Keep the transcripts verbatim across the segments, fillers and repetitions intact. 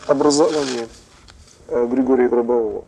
Образование Григория Гробового.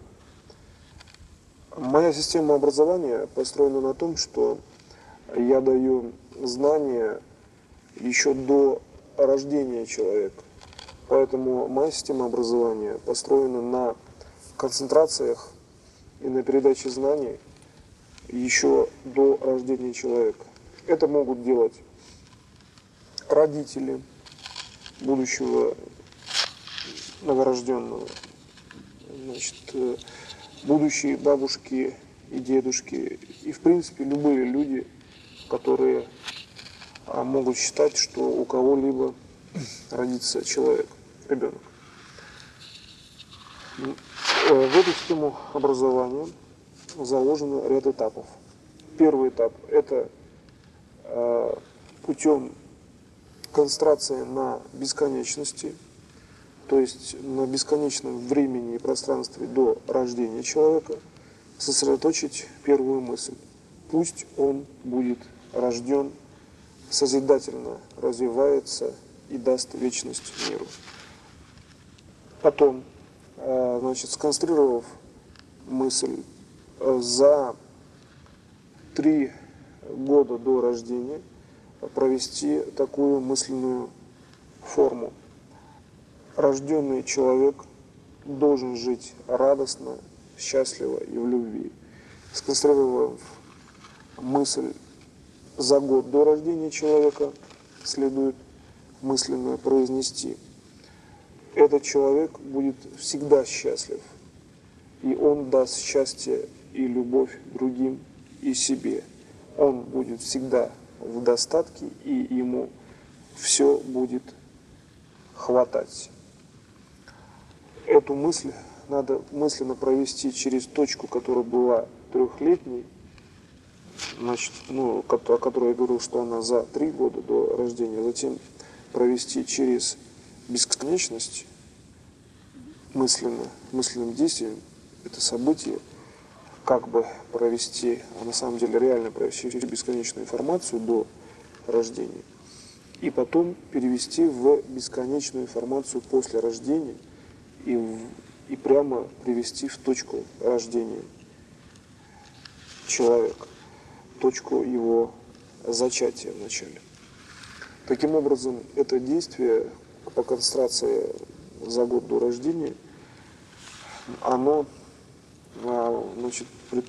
Моя система образования построена на том, что я даю знания еще до рождения человека. Поэтому моя система образования построена на концентрациях и на передаче знаний еще до рождения человека. Это могут делать родители будущего новорожденного, значит, будущие бабушки и дедушки, и в принципе любые люди, которые могут считать, что у кого-либо родится человек, ребенок. В эту систему образования заложено ряд этапов. Первый этап – это путем концентрации на бесконечности, то есть на бесконечном времени и пространстве до рождения человека, сосредоточить первую мысль. Пусть он будет рожден, созидательно развивается и даст вечность миру. Потом, значит, сконцентрировав мысль, за три года до рождения провести такую мысленную форму. Рожденный человек должен жить радостно, счастливо и в любви. Сконцентрировав мысль за год до рождения человека, следует мысленно произнести: этот человек будет всегда счастлив, и он даст счастье и любовь другим и себе. Он будет всегда в достатке, и ему все будет хватать. Эту мысль надо мысленно провести через точку, которая была трехлетней, значит, ну, о которой я говорил, что она за три года до рождения, затем провести через бесконечность мысленно, мысленным действием это событие, как бы провести, а на самом деле реально провести через бесконечную информацию до рождения, и потом перевести в бесконечную информацию после рождения и, в, и прямо привести в точку рождения человека, точку его зачатия вначале. Таким образом, это действие по концентрации за год до рождения, оно, значит,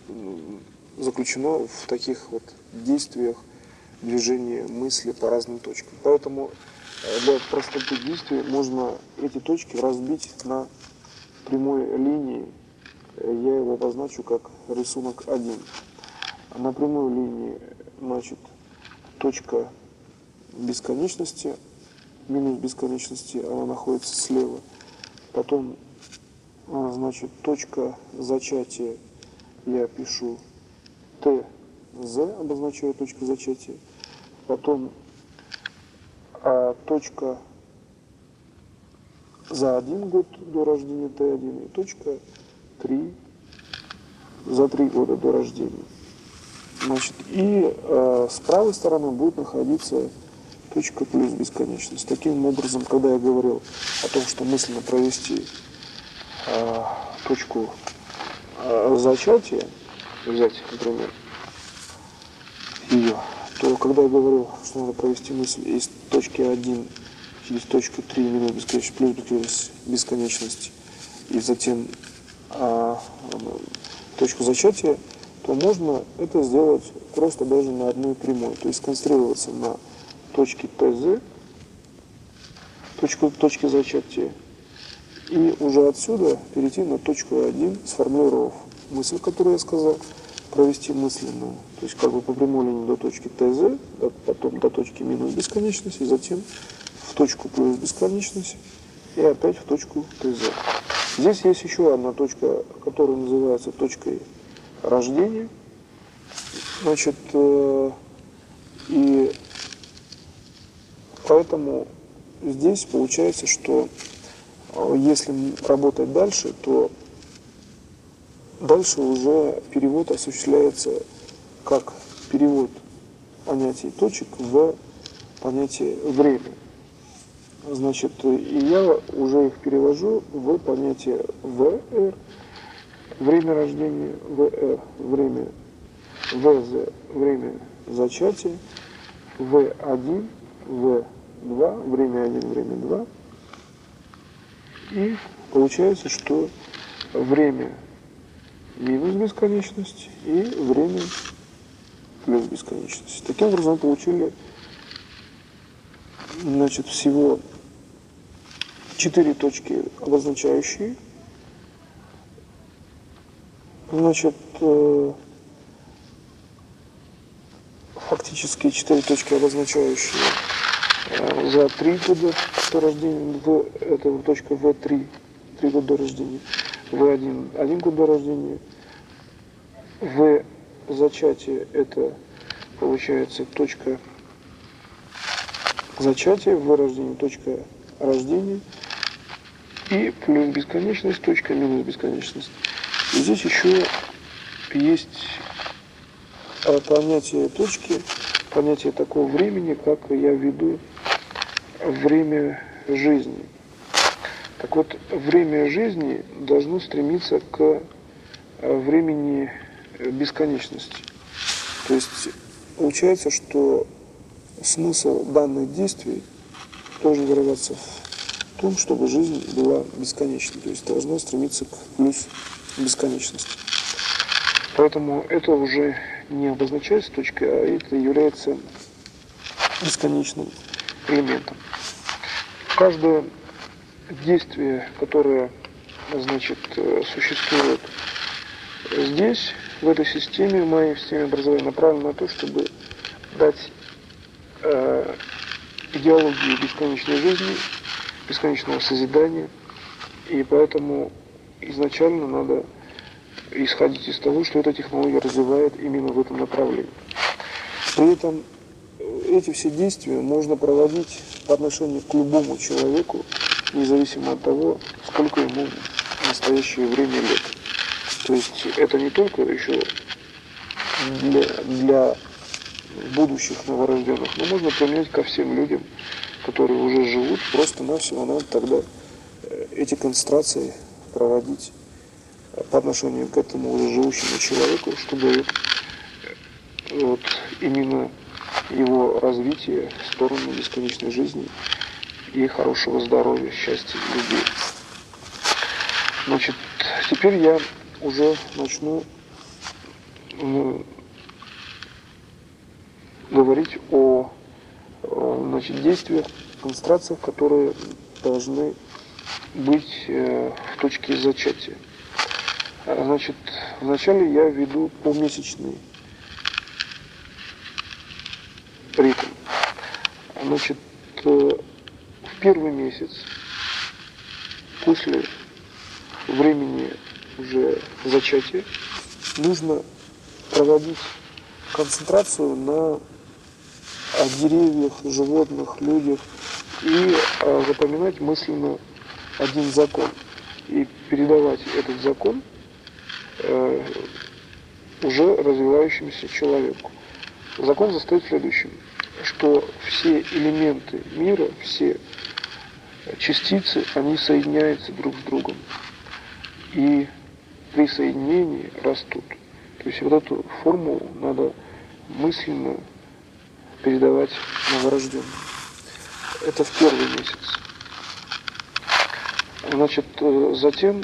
заключено в таких вот действиях движения мысли по разным точкам. Поэтому для простоты действия можно эти точки разбить на прямой линии. Я его обозначу как рисунок один. На прямой линии, значит, точка бесконечности, минус бесконечности, она находится слева. Потом, значит, точка зачатия, я пишу Т З, обозначаю точку зачатия. Потом а, точка за один год до рождения Т один и точка три за три года до рождения. Значит, и э, с правой стороны будет находиться точка плюс бесконечность. Таким образом, когда я говорил о том, что мысленно провести э, точку э, зачатия, взять, например, ее, то когда я говорил, что надо провести мысль из точки один через точку три минус бесконечность плюс плюс бесконечность и затем э, точку зачатия, то можно это сделать просто даже на одной прямой, то есть сконцентрироваться на точке ТЗ, точку, точке зачатия, и уже отсюда перейти на точку один, сформулировав мысль, которую я сказал, провести мысленную, то есть как бы по прямой линии до точки ТЗ, потом до точки минус бесконечности, затем в точку плюс бесконечность и опять в точку ТЗ. Здесь есть еще одна точка, которая называется точкой рождения. Значит, э, и поэтому здесь получается, что э, если работать дальше, то дальше уже перевод осуществляется как перевод понятий точек в понятие время. Значит, и я уже их перевожу в понятие вэ эр, время рождения, вэ эр, время, вэ зэ, время зачатия, вэ один, вэ два, время один, время два. И получается, что время минус бесконечность и время плюс бесконечность. Таким образом, мы получили, значит, всего четыре точки обозначающие. Значит, фактически четыре точки обозначающие за три года до рождения, в, это точка вэ три, три года до рождения, вэ один, один год до рождения, В зачатие это получается точка зачатия, В рождения точка рождения и плюс бесконечность, точка минус бесконечность. И здесь еще есть понятие точки, понятие такого времени, как я веду время жизни. Так вот, время жизни должно стремиться к времени бесконечности. То есть получается, что смысл данных действий должен выражаться в том, чтобы жизнь была бесконечной. То есть должна стремиться к плюс бесконечности. Поэтому это уже не обозначается точкой, а это является бесконечным элементом. Каждое действие, которое, значит, существует здесь, в этой системе, в моей системе образования, направлено на то, чтобы дать э, идеологию бесконечной жизни, бесконечного созидания. И поэтому изначально надо исходить из того, что эта технология развивает именно в этом направлении. При этом эти все действия можно проводить по отношению к любому человеку, независимо от того, сколько ему в настоящее время лет. То есть это не только еще для, для будущих новорожденных, но можно применять ко всем людям, которые уже живут, просто-навсего надо тогда эти концентрации проводить по отношению к этому уже живущему человеку, чтобы вот именно его развитие в сторону бесконечной жизни и хорошего здоровья, счастья людей. Значит, теперь я уже начну ну, говорить о, о значит, действиях, концентрациях, которые должны быть э, в точке зачатия. Значит, вначале я введу помесячный ритм. Значит, в первый месяц после времени уже зачатия нужно проводить концентрацию на деревьях, животных, людях и запоминать мысленно один закон и передавать этот закон уже развивающемуся человеку. Закон состоит в следующем, что все элементы мира, все частицы, они соединяются друг с другом. И при соединении растут. То есть вот эту формулу надо мысленно передавать новорожденным. Это в первый месяц. Значит, затем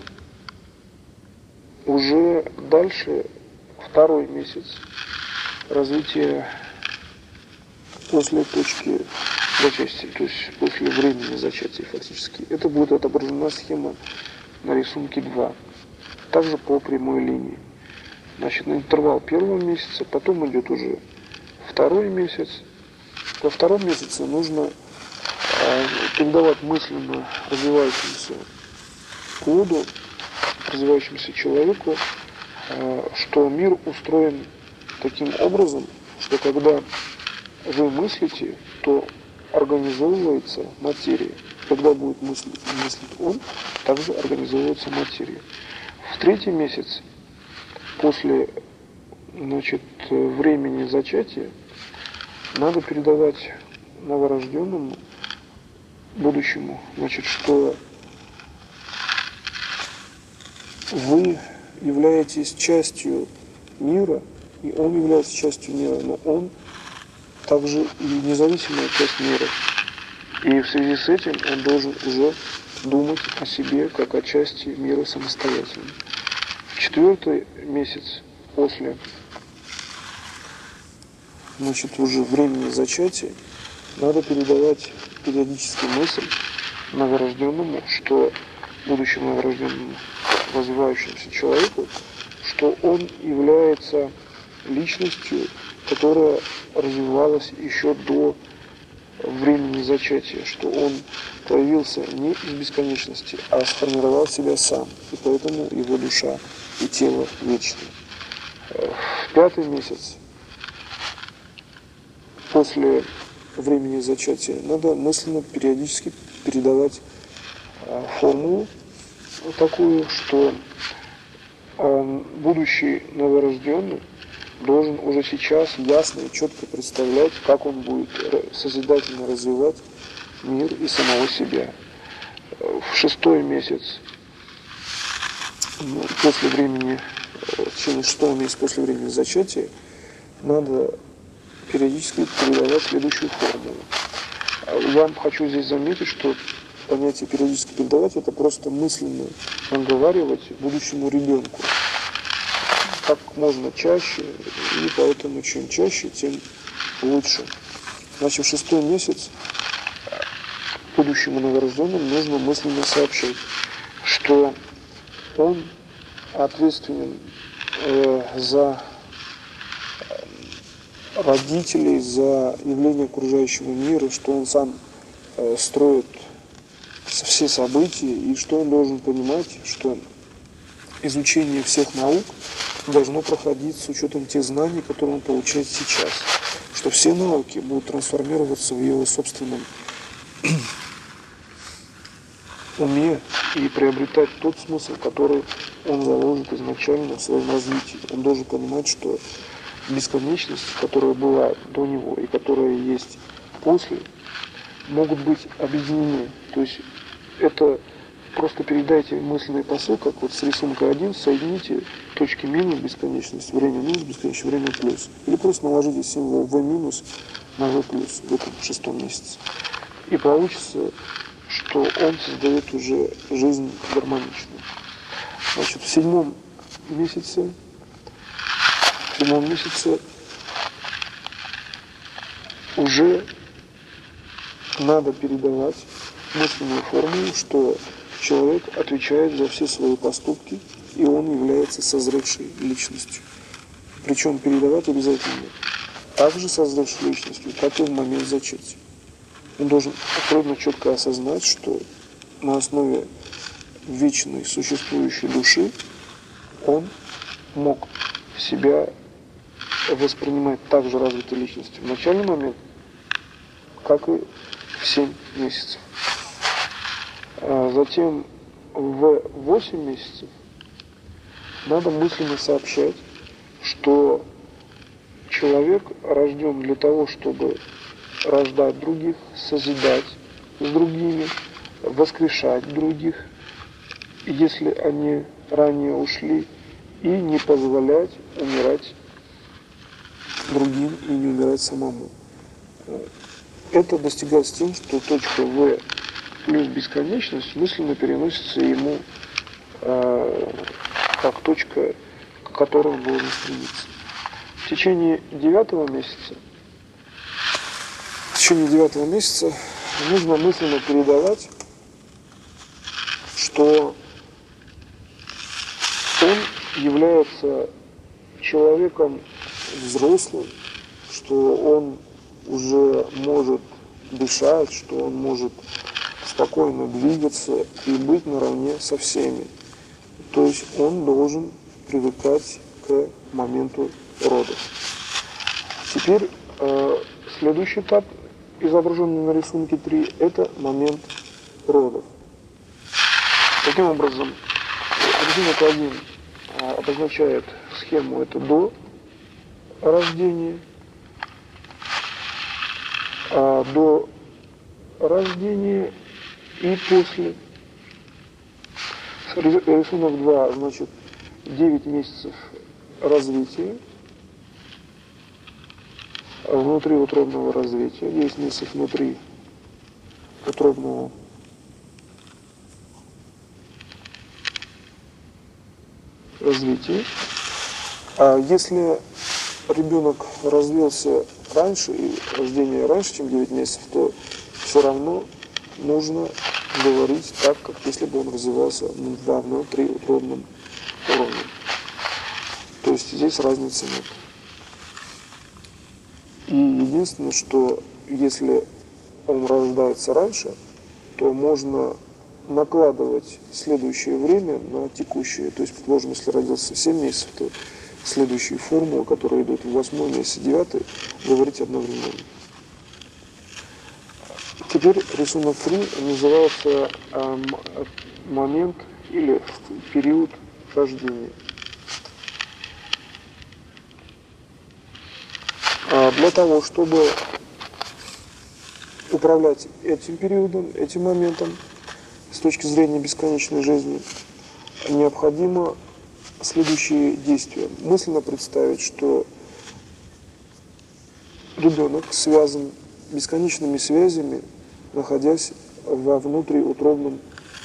уже дальше второй месяц развития после точки зачатия, то есть после времени зачатия фактически. Это будет отображена схема на рисунке два. Также по прямой линии. Значит, на интервал первого месяца, потом идет уже второй месяц. Во втором месяце нужно э, передавать мысленно развивающемуся плоду, развивающемуся человеку, э, что мир устроен таким образом, что когда вы мыслите, то организовывается материя. Когда будет мыслить, мыслить он, также организовывается материя. В третий месяц после, значит, времени зачатия надо передавать новорожденному будущему, значит, что вы являетесь частью мира, и он является частью мира, но он также и независимая часть мира. И в связи с этим он должен уже думать о себе как о части мира самостоятельно. В четвертый месяц после, значит, уже времени зачатия надо передавать периодически мысль новорожденному, что будущему новорожденному развивающемуся человеку, что он является личностью, которая развивалась еще до времени зачатия, что он появился не из бесконечности, а сформировал себя сам, и поэтому его душа и тело вечны. В пятый месяц после времени зачатия надо мысленно периодически передавать формулу такую, что будущий новорожденный должен уже сейчас ясно и четко представлять, как он будет созидательно развивать мир и самого себя. В шестой месяц, после времени, в течение шестого месяца после времени зачатия, надо периодически передавать следующую формулу. Я хочу здесь заметить, что понятие периодически передавать — это просто мысленно наговаривать будущему ребенку. Как можно чаще, и поэтому чем чаще, тем лучше. Значит, в шестой месяц будущему новорожденному нужно мысленно сообщать, что он ответственен э, за родителей, за явление окружающего мира, что он сам э, строит все события, и что он должен понимать, что изучение всех наук должно проходить с учетом тех знаний, которые он получает сейчас, что все науки будут трансформироваться в его собственном уме и приобретать тот смысл, который он заложит изначально в своем развитии. Он должен понимать, что бесконечность, которая была до него и которая есть после, могут быть объединены. То есть это просто передайте мысленный посыл, как вот с рисунка один, соедините точки минус бесконечность, время минус бесконечность, время плюс. Или просто наложите символ v минус на v плюс в этом шестом месяце. И получится, что он создает уже жизнь гармоничную. Значит, в седьмом месяце, в седьмом месяце уже надо передавать мысленную формулу, что человек отвечает за все свои поступки, и он является созревшей личностью. Причем передавать обязательно также созревшей личностью, как и в момент зачатия. Он должен абсолютно четко осознать, что на основе вечной существующей души он мог себя воспринимать так же развитой личностью в начальный момент, как и в семь месяцев. Затем в восемь месяцев надо мысленно сообщать, что человек рожден для того, чтобы рождать других, созидать с другими, воскрешать других, если они ранее ушли, и не позволять умирать другим и не умирать самому. Это достигается тем, что точка В плюс бесконечность мысленно переносится ему э, как точка, к которой он должен стремиться. В течение девятого месяца в течение девятого месяца нужно мысленно передавать, что он является человеком взрослым, что он уже может дышать, что он может спокойно двигаться и быть наравне со всеми. То есть он должен привыкать к моменту родов. Теперь э, следующий этап, изображенный на рисунке три, это момент родов. Таким образом, рисунок один обозначает схему это до рождения, а до рождения и после. Рисунок два, значит, девять месяцев развития, внутриутробного развития, девять месяцев внутри утробного развития. А если ребенок развился раньше, и рождение раньше, чем девять месяцев, то все равно нужно говорить так, как если бы он развивался во внутриутробном уровне. То есть здесь разницы нет. И единственное, что если он рождается раньше, то можно накладывать следующее время на текущее. То есть, предположим, если родился в семь месяцев, то следующие формулы, которые идут в восьмой месяц, девятый, говорить одновременно. Теперь рисунок три называется э, момент или период рождения. А для того, чтобы управлять этим периодом, этим моментом, с точки зрения бесконечной жизни, необходимо следующие действия. Мысленно представить, что ребенок связан бесконечными связями, находясь во внутриутробном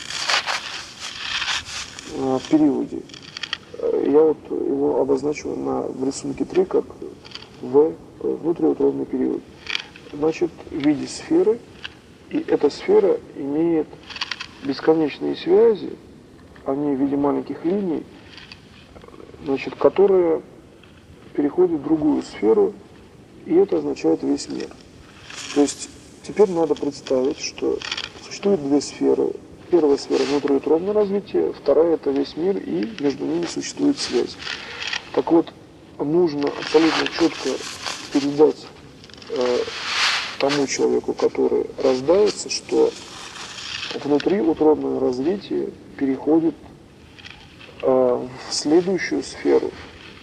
э, периоде. Я вот его обозначил на, в рисунке три как в внутриутробный период. Значит, в виде сферы, и эта сфера имеет бесконечные связи, они в виде маленьких линий, значит, которые переходят в другую сферу, и это означает весь мир. То есть теперь надо представить, что существует две сферы. Первая сфера внутриутробное развитие, вторая это весь мир, и между ними существует связь. Так вот, нужно абсолютно четко передать э, тому человеку, который рождается, что внутриутробное развитие переходит э, в следующую сферу,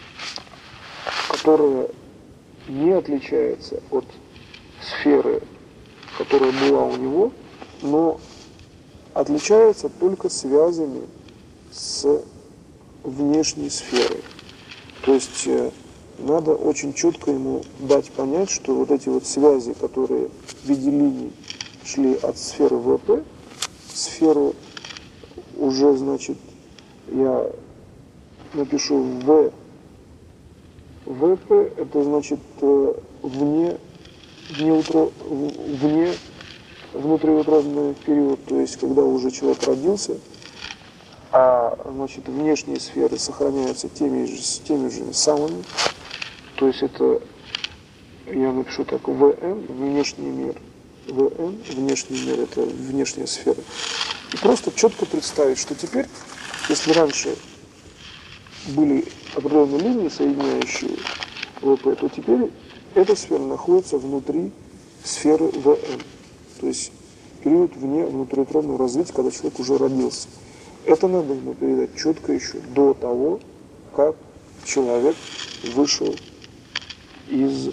которая не отличается от сферы, которая была у него, но отличается только связями с внешней сферой. То есть э, надо очень четко ему дать понять, что вот эти вот связи, которые в виде линий шли от сферы ВП в сферу уже, значит, я напишу В. ВП, это значит э, вне, вне, вне внутриутробный период, то есть когда уже человек родился, а значит, внешние сферы сохраняются теми же, теми же самыми, то есть это, я напишу так, ВН, внешний мир, ВН, внешний мир, это внешняя сфера. И просто четко представить, что теперь, если раньше были определенные линии, соединяющие ВП, то теперь эта сфера находится внутри сферы ВН, то есть период вне внутриутробного развития, когда человек уже родился. Это надо ему передать четко еще до того, как человек вышел из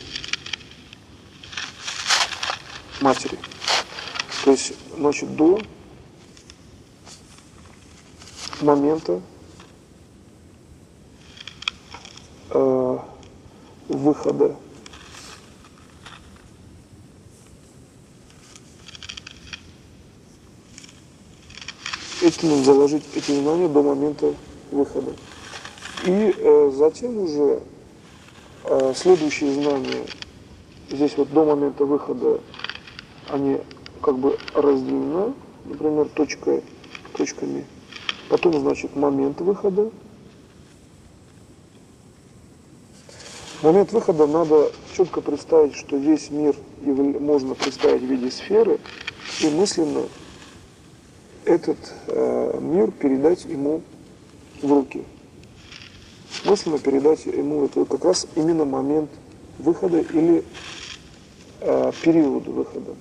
матери. То есть, значит, до момента э, выхода это надо заложить эти знания до момента выхода. И э, затем уже э, следующие знания, здесь вот до момента выхода, они как бы разделены, например, точкой, точками. Потом, значит, момент выхода. Момент выхода надо четко представить, что весь мир можно представить в виде сферы, и мысленно этот э, мир передать ему в руки. Мысленно передать ему это как раз именно момент выхода или э, период выхода.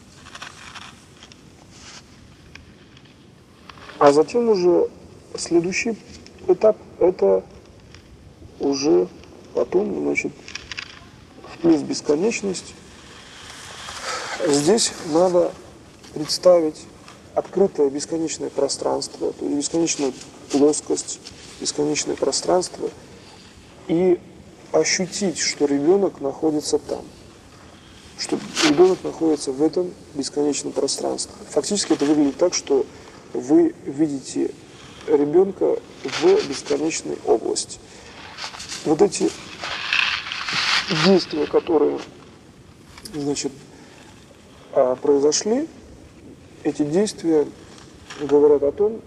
А затем уже следующий этап это уже потом, значит, в плюс бесконечность. Здесь надо представить открытое бесконечное пространство, то есть бесконечная плоскость, бесконечное пространство, и ощутить, что ребенок находится там, что ребенок находится в этом бесконечном пространстве. Фактически это выглядит так, что вы видите ребенка в бесконечной области. Вот эти действия, которые, значит, произошли, эти действия говорят о том,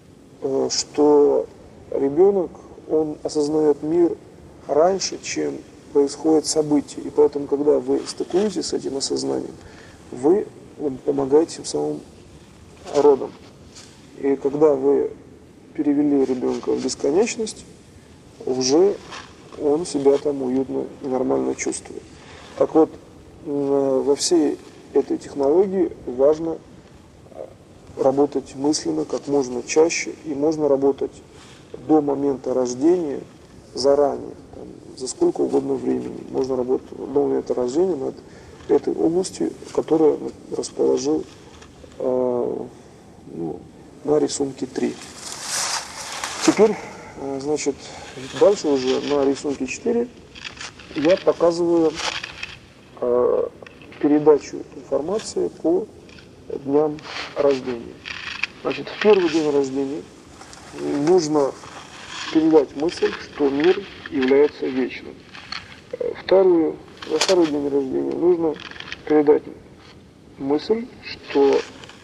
что ребенок, он осознает мир раньше, чем происходят события. И поэтому, когда вы стыкуетесь с этим осознанием, вы помогаете тем самым родам. И когда вы перевели ребенка в бесконечность, уже он себя там уютно и нормально чувствует. Так вот, во всей этой технологии важно работать мысленно как можно чаще, и можно работать до момента рождения заранее, там, за сколько угодно времени. Можно работать до момента рождения над этой областью, которую расположил э, ну, на рисунке три. Теперь, э, значит, дальше уже на рисунке четыре я показываю э, передачу информации по дням рождения. Значит, в первый день рождения нужно передать мысль, что мир является вечным. Вторую, на второй день рождения нужно передать мысль, что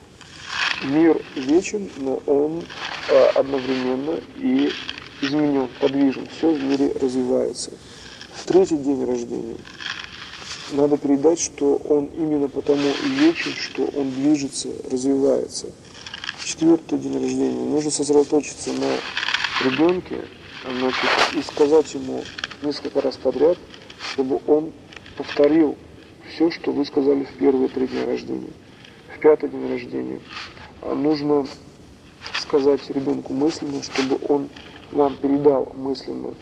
мир вечен, но он э, одновременно и изменен, подвижен, все в мире развивается. В третий день рождения надо передать, что он именно потому и вечен, что он движется, развивается. В четвертый день рождения нужно сосредоточиться на ребенке, значит, и сказать ему несколько раз подряд, чтобы он повторил все, что вы сказали в первые три дня рождения. В пятый день рождения нужно сказать ребенку мысленно, чтобы он вам передал мысленно,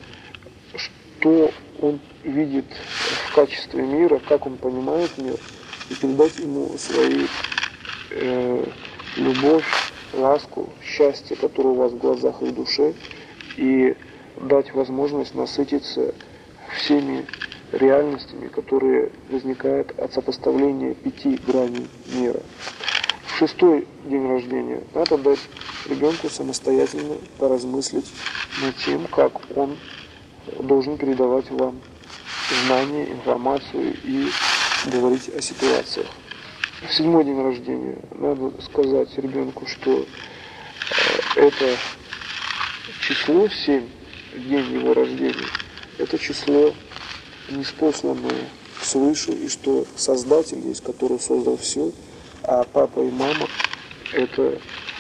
что он видит в качестве мира, как он понимает мир, и передать ему свои э, любовь, ласку, счастье, которое у вас в глазах и в душе, и дать возможность насытиться всеми реальностями, которые возникают от сопоставления пяти граней мира. В шестой день рождения надо дать ребенку самостоятельно поразмыслить над тем, как он должен передавать вам знания, информацию и говорить о ситуациях. В седьмой день рождения надо сказать ребенку, что это число семь, день его рождения, это число ниспосланное свыше, и что Создатель есть, который создал все, а папа и мама – это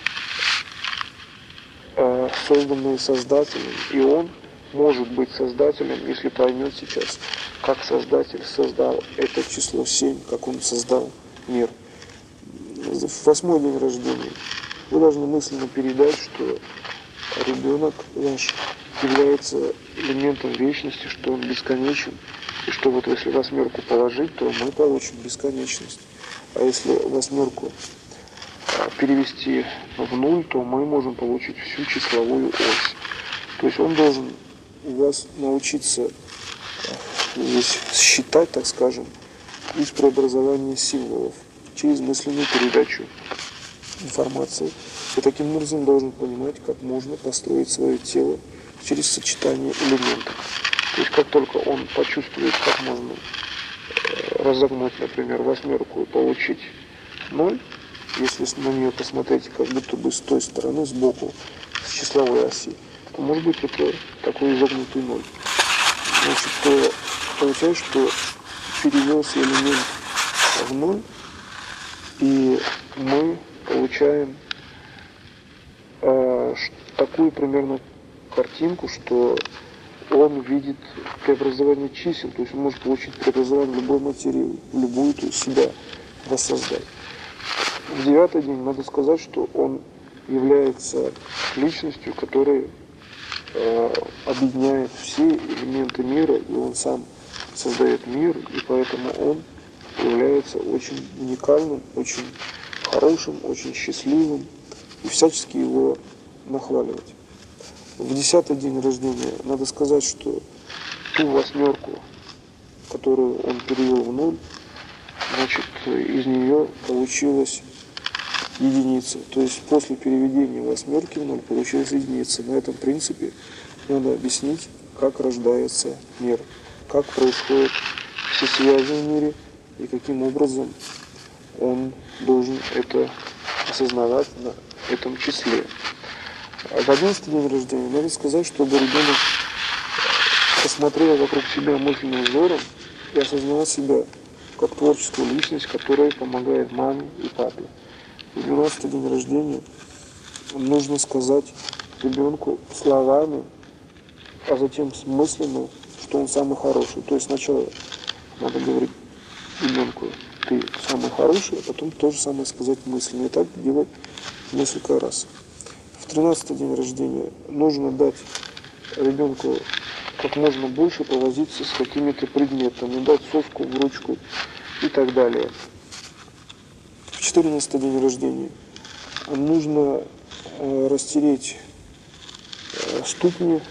э, созданные Создателем, и он может быть Создателем, если поймет сейчас, как Создатель создал это число семь, как он создал мир. В восьмой день рождения вы должны мысленно передать, что ребенок ваш является элементом вечности, что он бесконечен, и что вот если восьмерку положить, то мы получим бесконечность. А если восьмерку перевести в нуль, то мы можем получить всю числовую ось. То есть он должен у вас научиться здесь считать, так скажем, из преобразования символов через мысленную передачу информации. И таким образом должен понимать, как можно построить свое тело через сочетание элементов. То есть как только он почувствует, как можно разогнуть, например, восьмерку и получить ноль, если на нее посмотреть как будто бы с той стороны, сбоку, с числовой оси, то может быть это такой изогнутый ноль. Значит, то получается, что перевелся элемент в ноль, и мы получаем э, такую примерно картинку, что он видит преобразование чисел, то есть он может получить преобразование любой материи, любую, то есть себя воссоздать. В девятый день надо сказать, что он является личностью, которая э, объединяет все элементы мира, и он сам создает мир, и поэтому он является очень уникальным, очень хорошим, очень счастливым и всячески его нахваливать. В десятый день рождения надо сказать, что ту восьмерку, которую он перевел в ноль, значит, из нее получилась единица. То есть после переведения восьмерки в ноль получилась единица. На этом принципе надо объяснить, как рождается мир, как происходят все связи в мире и каким образом он должен это осознавать на этом числе. В одиннадцатый день рождения надо сказать, чтобы ребенок посмотрел вокруг себя мысленным взором и осознал себя как творческую личность, которая помогает маме и папе. В двенадцатый день рождения нужно сказать ребенку словами, а затем мысленно, что он самый хороший. То есть сначала надо говорить ребенку: ты самый хороший, а потом то же самое сказать мысленно. И так делать несколько раз. В тринадцатый день рождения нужно дать ребенку как можно больше повозиться с какими-то предметами, дать совку в ручку и так далее. В четырнадцатый день рождения нужно э, растереть э, ступни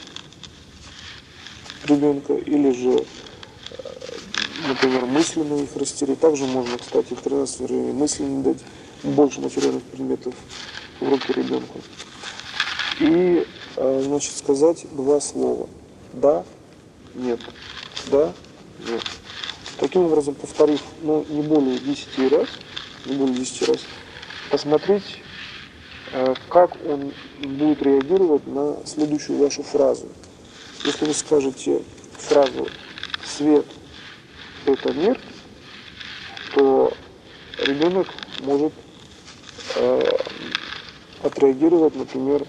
ребенка или же, э, например, мысленно их растереть. Также можно, кстати, в тринадцатом рождении мысленно дать больше материальных предметов в руки ребенку. И, э, значит, сказать два слова: да, нет, да, нет. Таким образом, повторив, ну, не более десяти раз, не более десяти раз, посмотреть, как он будет реагировать на следующую вашу фразу. Если вы скажете фразу «свет – это мир», то ребенок может э, отреагировать, например,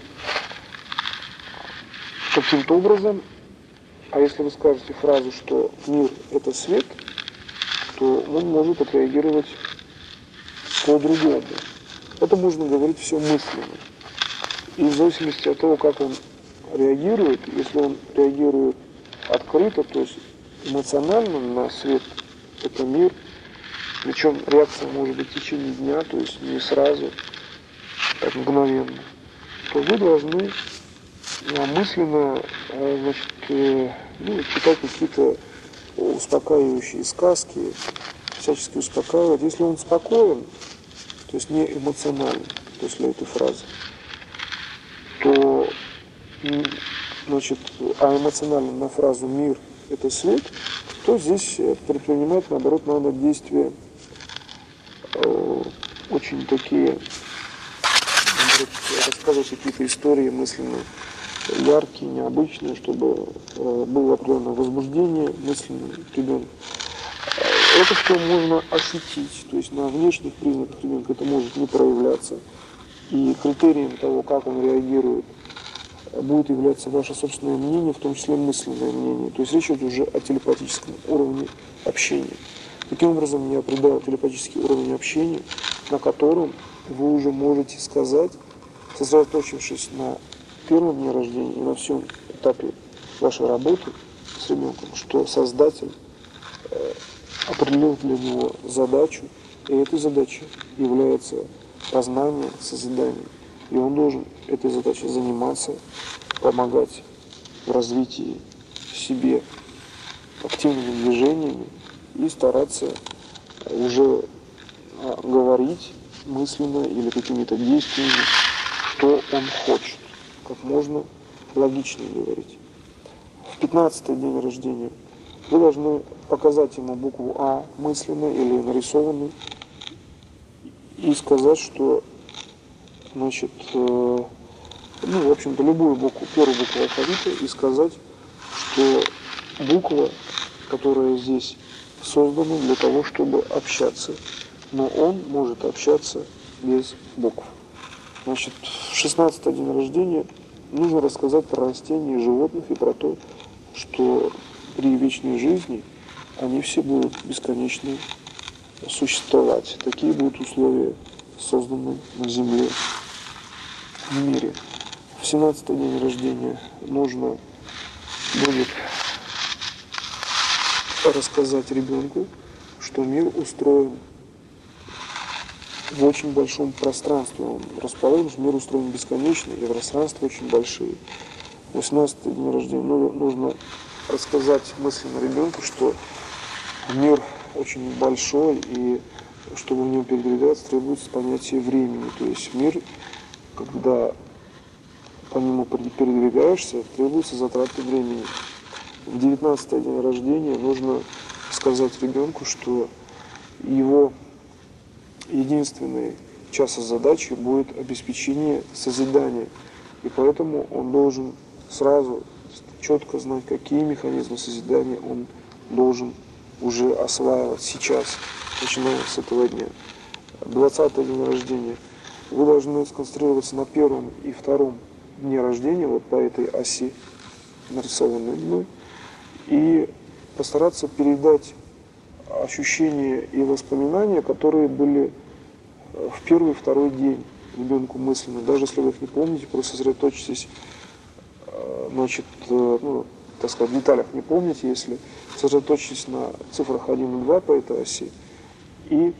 каким-то образом. А если вы скажете фразу, что мир – это свет, то он может отреагировать по-другому. Это можно говорить все мысленно. И в зависимости от того, как он реагирует, если он реагирует открыто, то есть эмоционально на свет – это мир, причем реакция может быть в течение дня, то есть не сразу, так мгновенно, то вы должны мысленно, значит, ну, читать какие-то успокаивающие сказки, всячески успокаивать. Если он спокоен, то есть не эмоционально после этой фразы, то, значит, а эмоционально на фразу «мир – это свет», то здесь предпринимать, наоборот, надо действия э, очень такие, наоборот, рассказывать какие-то истории мысленные, яркие, необычные, чтобы э, было определенное возбуждение мысленное ребенка. Это все можно ощутить, то есть на внешних признаках ребенка это может не проявляться. И критерием того, как он реагирует, будет являться ваше собственное мнение, в том числе мысленное мнение. То есть речь идет уже о телепатическом уровне общения. Таким образом, я придал телепатический уровень общения, на котором вы уже можете сказать, сосредоточившись на первом дне рождения и на всем этапе вашей работы с ребенком, что Создатель э, определил для него задачу, и этой задачей является познание, созидание. И он должен этой задачей заниматься, помогать в развитии себе активными движениями и стараться уже говорить мысленно или какими-то действиями, что он хочет, как можно логичнее говорить. В пятнадцатый день рождения вы должны показать ему букву А мысленно или нарисованную и сказать, что, значит, э, ну, в общем-то, любую букву, первую букву алфавита, и сказать, что буква, которая здесь создана для того, чтобы общаться, но он может общаться без букв. Значит, в шестнадцатый день рождения нужно рассказать про растения и животных и про то, что при вечной жизни они все будут бесконечно существовать. Такие будут условия созданы на Земле, в мире. В семнадцатый день рождения нужно будет рассказать ребенку, что мир устроен в очень большом пространстве он расположен, мир устроен бесконечный, и пространства очень большие. восемнадцатый день рождения, ну, нужно рассказать мысленно ребенку, что мир очень большой, и чтобы в нем передвигаться, требуется понятие времени. То есть мир, когда по нему передвигаешься, требуется затраты времени. В девятнадцатый день рождения нужно сказать ребенку, что его единственной частью задачи будет обеспечение созидания. И поэтому он должен сразу четко знать, какие механизмы созидания он должен уже осваивать сейчас, начиная с этого дня. двадцатый день рождения. Вы должны сконцентрироваться на первом и втором дне рождения, вот по этой оси, нарисованной мной, и постараться передать ощущения и воспоминания, которые были в первый и второй день ребенку мысленно. Даже если вы их не помните, просто сосредоточьтесь, значит, ну, так сказать, в деталях не помните, если сосредоточьтесь на цифрах один и два по этой оси и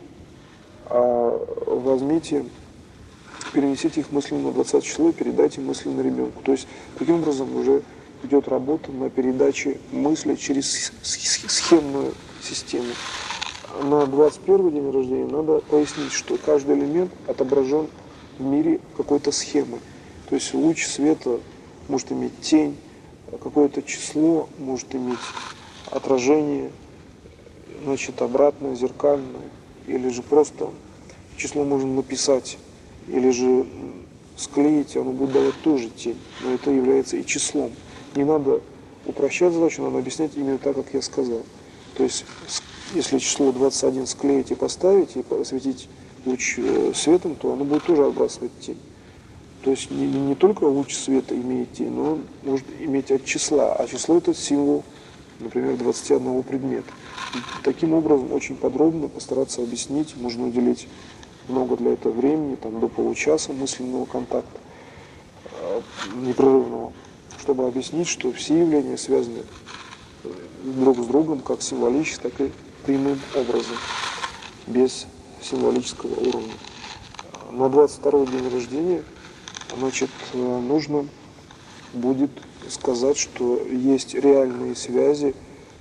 а, возьмите, перенесите их мысленно на двадцатое число и передайте мысленно ребенку. То есть, таким образом уже идет работа на передаче мысли через схемную систему. На двадцать первый день рождения надо пояснить, что каждый элемент отображен в мире какой-то схемой. То есть луч света может иметь тень, какое-то число может иметь отражение, значит, обратное, зеркальное, или же просто число можно написать, или же склеить, оно будет давать тоже тень, но это является и числом. Не надо упрощать задачу, надо объяснять именно так, как я сказал. То есть, если число двадцать один склеить и поставить, и осветить луч светом, то оно будет тоже отбрасывать тень. То есть, не, не только луч света имеет тень, но он может иметь от числа, а число – это символ, например, двадцати одного предмета. И таким образом, очень подробно постараться объяснить, можно уделить много для этого времени, там, до получаса мысленного контакта, непрерывного, чтобы объяснить, что все явления связаны друг с другом, как символически, так и прямым образом, без символического уровня. На двадцать второй день рождения, значит, нужно будет сказать, что есть реальные связи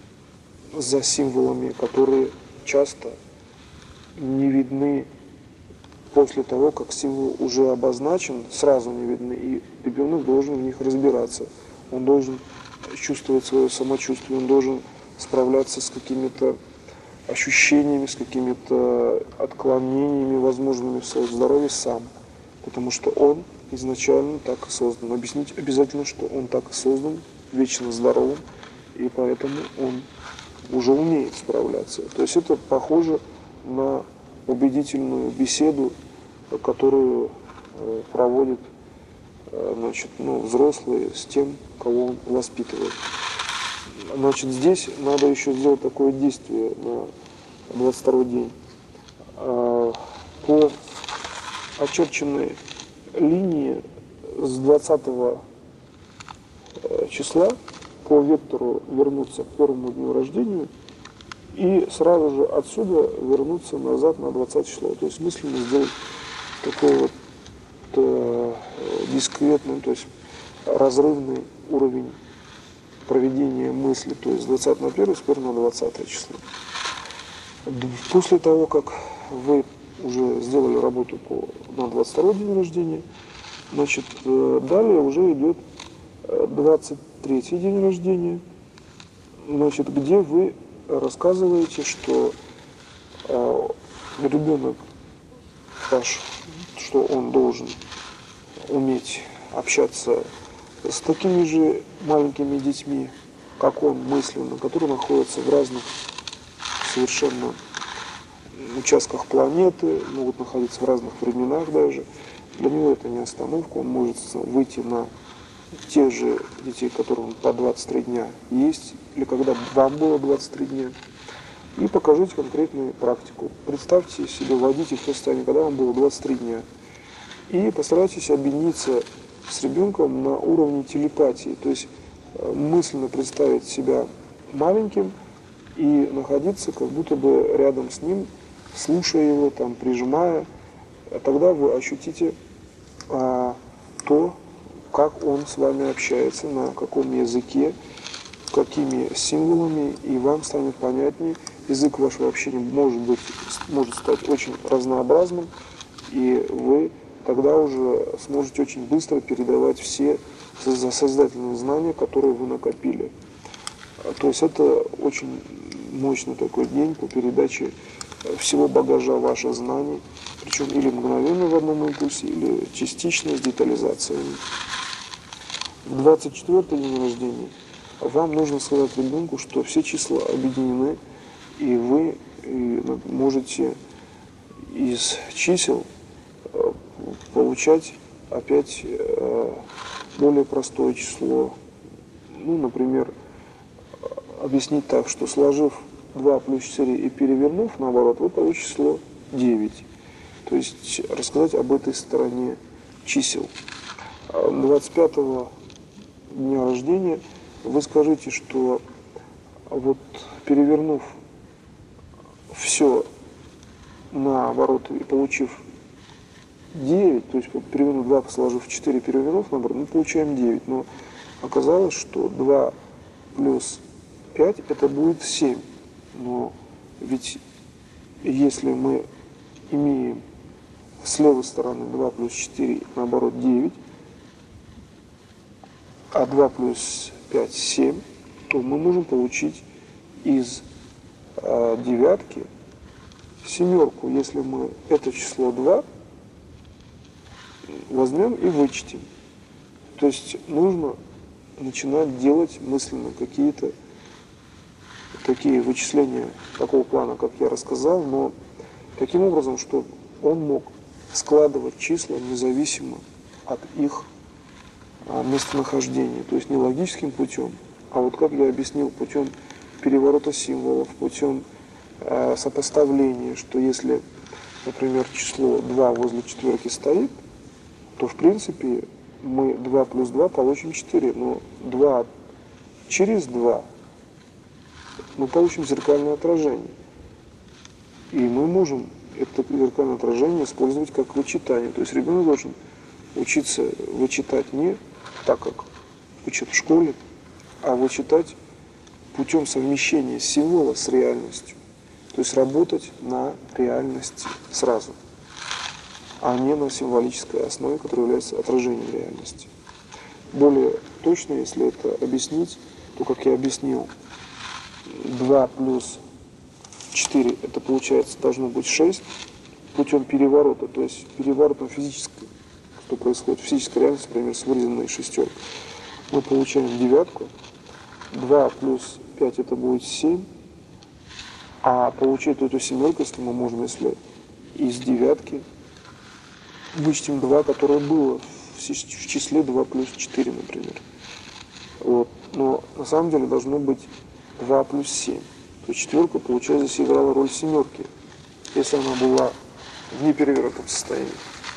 за символами, которые часто не видны после того, как символ уже обозначен, сразу не видны, и ребенок должен в них разбираться. Он должен чувствовать свое самочувствие, он должен справляться с какими-то ощущениями, с какими-то отклонениями возможными в своем здоровье сам, потому что он изначально так и создан. Объяснить обязательно, что он так и создан, вечно здоровым, и поэтому он уже умеет справляться. То есть это похоже на убедительную беседу, которую проводят, значит, ну, взрослые с тем, кого он воспитывает. Значит, здесь надо еще сделать такое действие на двадцать второй день. По очерченной линии с двадцатого числа по вектору вернуться к первому дню рождения и сразу же отсюда вернуться назад на двадцатое число. То есть мысленно сделать такой вот э, дискретный, то есть разрывный уровень проведения мысли, то есть с двадцатого на первое, с первого на двадцатое число. После того, как вы уже сделали работу по, на двадцать второй день рождения, значит, э, далее уже идет двадцать третий день рождения, значит, где вы рассказываете, что э, ребенок ваш, что он должен уметь общаться с такими же маленькими детьми, как он мысленно, которые находятся в разных совершенно участках планеты, могут находиться в разных временах даже. Для него это не остановка, он может выйти на тех же детей, которым по двадцать три дня есть, или когда вам было двадцать три дня, и покажите конкретную практику. Представьте себе, вводите в то состояние, когда вам было двадцать три дня, и постарайтесь объединиться с ребенком на уровне телепатии, то есть мысленно представить себя маленьким и находиться как будто бы рядом с ним, слушая его, там, прижимая, тогда вы ощутите а, то, как он с вами общается, на каком языке, какими символами, и вам станет понятнее. Язык вашего общения может быть, может стать очень разнообразным, и вы тогда уже сможете очень быстро передавать все создательные знания, которые вы накопили. То есть это очень мощный такой день по передаче всего багажа ваших знаний, причем или мгновенно в одном импульсе, или частично с детализациями. В двадцать четвёртый день рождения вам нужно сказать ребенку, что все числа объединены, и вы можете из чисел получать опять более простое число. Ну, например, объяснить так, что сложив два плюс четыре и перевернув, наоборот, вы получите число девять. То есть рассказать об этой стороне чисел. двадцать пятого дня рождения вы скажите, что вот перевернув все наоборот и получив девять, то есть перевернув два, сложив четыре, перевернув наоборот, мы получаем девять. Но оказалось, что два плюс пять это будет семь. Но ведь если мы имеем с левой стороны два плюс четыре, наоборот девять, а два плюс пять семь, то мы можем получить из э, девятки семерку, если мы это число два возьмем и вычтем. То есть нужно начинать делать мысленно какие-то такие вычисления такого плана, как я рассказал, но таким образом, чтобы он мог складывать числа независимо от их а, местонахождения, то есть не логическим путем, а вот как я объяснил, путем переворота символов, путем а, сопоставления, что если, например, число два возле четверки стоит, то в принципе мы два плюс два получим четыре, но два через два мы получим зеркальное отражение. И мы можем это зеркальное отражение использовать как вычитание. То есть ребенок должен учиться вычитать не так, как учат в школе, а вычитать путем совмещения символа с реальностью. То есть работать на реальности сразу, а не на символической основе, которая является отражением реальности. Более точно, если это объяснить, то, как я объяснил, два плюс четыре, это получается должно быть шесть путем переворота, то есть переворотом физической, что происходит в физической реальности, например, с вырезанной шестеркой. Мы получаем девятку, два плюс пять это будет семь, а получить эту семерку, если мы можем, если из девятки вычтем два, которое было в числе два плюс четыре, например. Вот. Но на самом деле должно быть два плюс семь. То есть четверка, получается, здесь играла роль семерки, если она была в неперевернутом состоянии.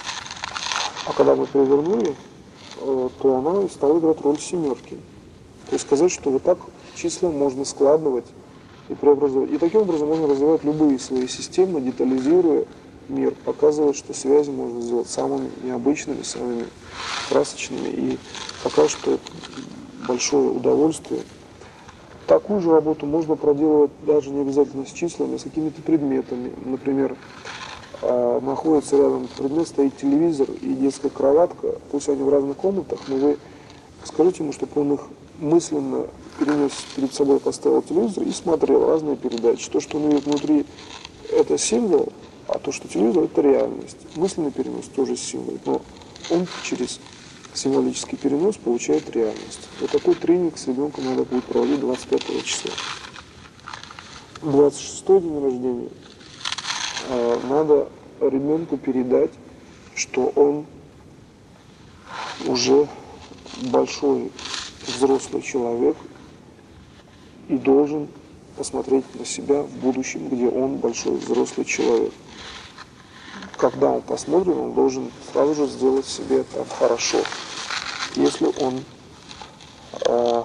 А когда мы перевернули, то она стала играть роль семерки. То есть сказать, что вот так числа можно складывать и преобразовать. И таким образом можно развивать любые свои системы, детализируя мир, показывать, что связи можно сделать самыми необычными, самыми красочными. И пока что это большое удовольствие. Такую же работу можно проделывать даже не обязательно с числами, а с какими-то предметами. Например, находится рядом предмет, стоит телевизор и детская кроватка, пусть они в разных комнатах, но вы скажите ему, чтобы он их мысленно перенес перед собой, поставил телевизор и смотрел разные передачи. То, что он видит внутри, это символ, а то, что телевизор, это реальность. Мысленный перенос тоже символ, но он через символический перенос получает реальность. Вот такой тренинг с ребенком надо будет проводить двадцать пятого числа. двадцать шестой день рождения э, надо ребенку передать, что он уже большой взрослый человек и должен посмотреть на себя в будущем, где он большой взрослый человек. Когда он посмотрит, он должен сразу же сделать себе это хорошо. Если он э,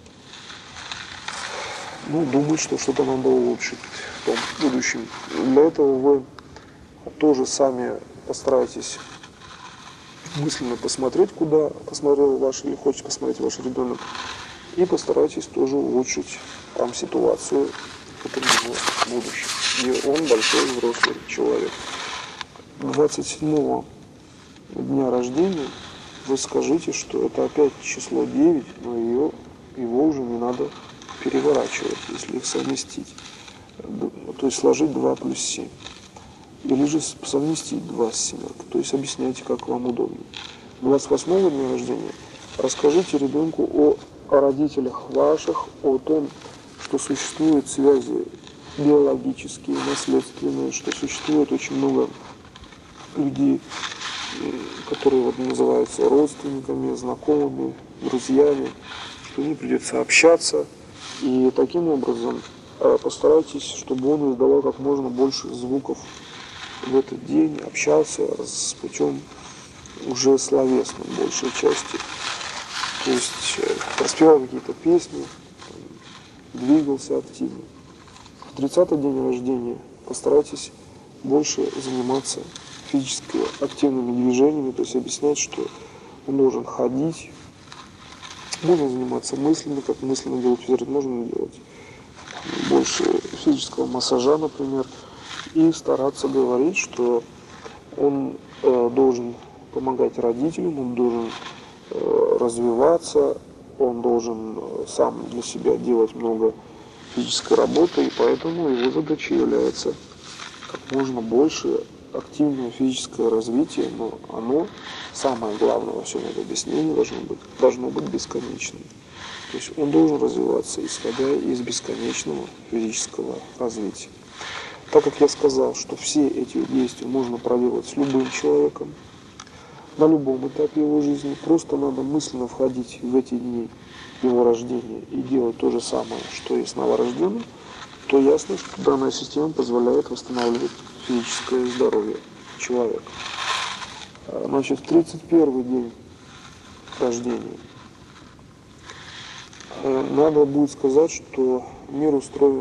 ну, думает, что что-то надо улучшить в том будущем. Для этого вы тоже сами постарайтесь мысленно посмотреть, куда посмотрел ваш или хочет посмотреть ваш ребенок, и постарайтесь тоже улучшить там ситуацию в будущем. И он большой взрослый человек. двадцать седьмого дня рождения вы скажите, что это опять число девять, но ее, его уже не надо переворачивать, если их совместить. То есть сложить два плюс семь. Или же совместить два с семеркой. То есть объясняйте, как вам удобно. двадцать восьмого дня рождения расскажите ребенку о, о родителях ваших, о том, что существуют связи биологические, наследственные, что существует очень много людей, которые вот называются родственниками, знакомыми, друзьями, что им придется общаться. И таким образом постарайтесь, чтобы он издавал как можно больше звуков в этот день, общался с путем уже словесным, большей части. То есть распевал какие-то песни, двигался активно. В тридцатый день рождения постарайтесь больше заниматься физически активными движениями, то есть объяснять, что он должен ходить, можно заниматься мысленно, как мысленно делать физиологию, можно делать больше физического массажа, например, и стараться говорить, что он э, должен помогать родителям, он должен э, развиваться, он должен э, сам для себя делать много физической работы, и поэтому его задачей является как можно больше активное физическое развитие, но оно, самое главное во всем этом объяснении, должно быть, должно быть бесконечным. То есть он должен развиваться, исходя из бесконечного физического развития. Так как я сказал, что все эти действия можно проделать с любым человеком, на любом этапе его жизни, просто надо мысленно входить в эти дни его рождения и делать то же самое, что и с новорожденным, то ясно, что данная система позволяет восстанавливать физическое здоровье человека. Значит, в тридцать первый день рождения надо будет сказать, что мир устроен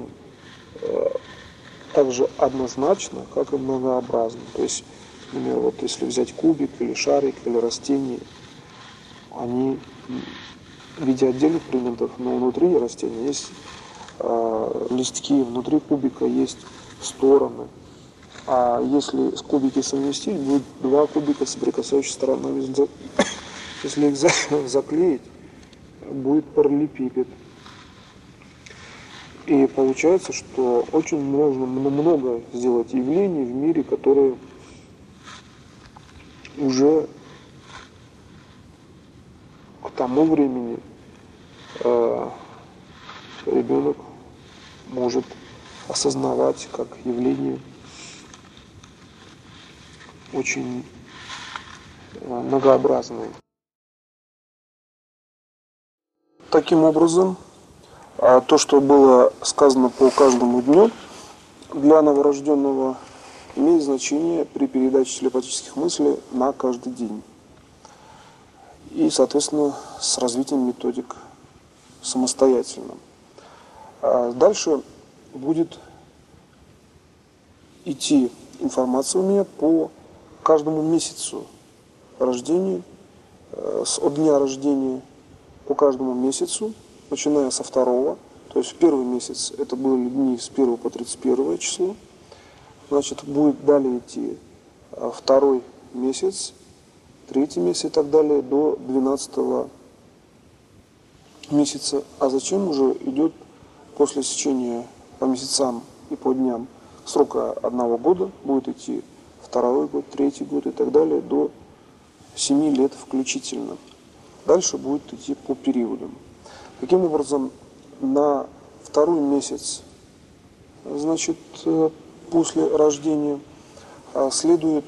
так же однозначно, как и многообразно. То есть, например, вот если взять кубик или шарик или растение, они в виде отдельных предметов, но внутри растения есть э, листки, внутри кубика есть стороны. А если кубики совместить, будет два кубика соприкасающихся сторонами. Если их заклеить, будет параллелепипед. И получается, что очень можно много сделать явлений в мире, которые уже к тому времени э, ребенок может осознавать как явление очень э, многообразное. Таким образом, то, что было сказано по каждому дню, для новорожденного имеет значение при передаче телепатических мыслей на каждый день. И, соответственно, с развитием методик самостоятельно. А дальше будет идти информация у меня по каждому месяцу рождения, от дня рождения по каждому месяцу, начиная со второго, то есть в первый месяц это были дни с первого по тридцать первое число, значит, будет далее идти второй месяц, третий месяц и так далее до двенадцатого месяца. А зачем уже идет после сечения по месяцам и по дням срока одного года, будет идти второй год, третий год и так далее до семи лет включительно. Дальше будет идти по периодам. Таким образом, на второй месяц, значит, после рождения следует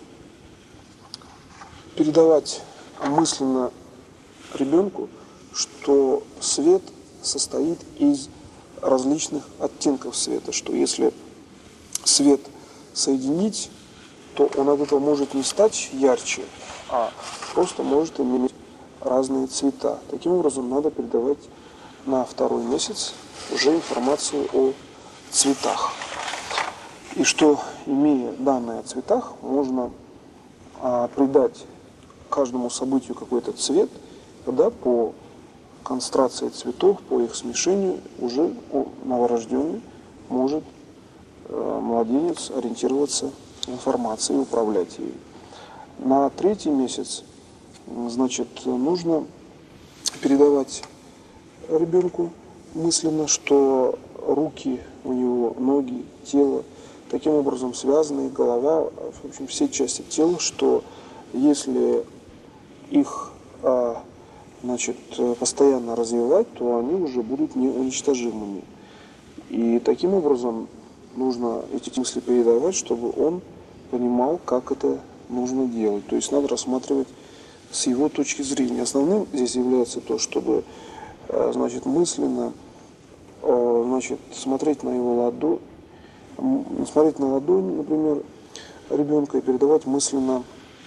передавать мысленно ребенку, что свет состоит из различных оттенков света, что если свет соединить, то он от этого может не стать ярче, а просто может иметь разные цвета. Таким образом, надо передавать на второй месяц уже информацию о цветах. И что, имея данные о цветах, можно а, придать каждому событию какой-то цвет, тогда по концентрации цветов, по их смешению уже новорожденный может, э, младенец, ориентироваться информацией и управлять ею. На третий месяц, значит, нужно передавать ребенку мысленно, что руки у него, ноги, тело таким образом связаны, голова, в общем, все части тела, что если их а, значит, постоянно развивать, то они уже будут неуничтожимыми. И таким образом нужно эти мысли передавать, чтобы он понимал, как это нужно делать. То есть надо рассматривать с его точки зрения. Основным здесь является то, чтобы значит, мысленно значит, смотреть на его ладонь, смотреть на ладонь, например, ребенка и передавать мысленно,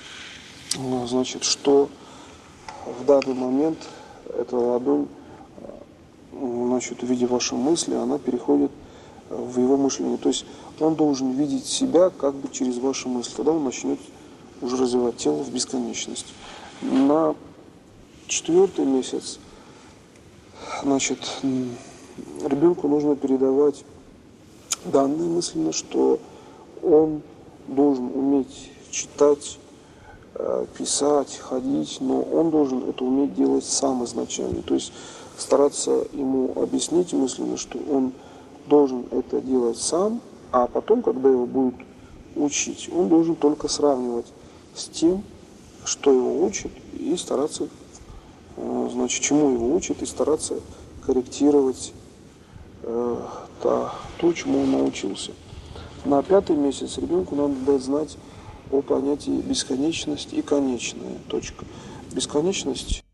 значит, что в данный момент эта ладонь, значит, в виде вашей мысли, она переходит в его мышление. То есть он должен видеть себя как бы через ваши мысли. Тогда он начнет уже развивать тело в бесконечность. На четвертый месяц, значит, ребенку нужно передавать данные мысленно, что он должен уметь читать, писать, ходить, но он должен это уметь делать сам изначально. То есть стараться ему объяснить мысленно, что он должен это делать сам, а потом, когда его будут учить, он должен только сравнивать с тем, что его учат, и стараться, значит, чему его учат, и стараться корректировать э, то, то, чему он научился. На пятый месяц ребенку надо дать знать о понятии бесконечность и конечная точка. Бесконечность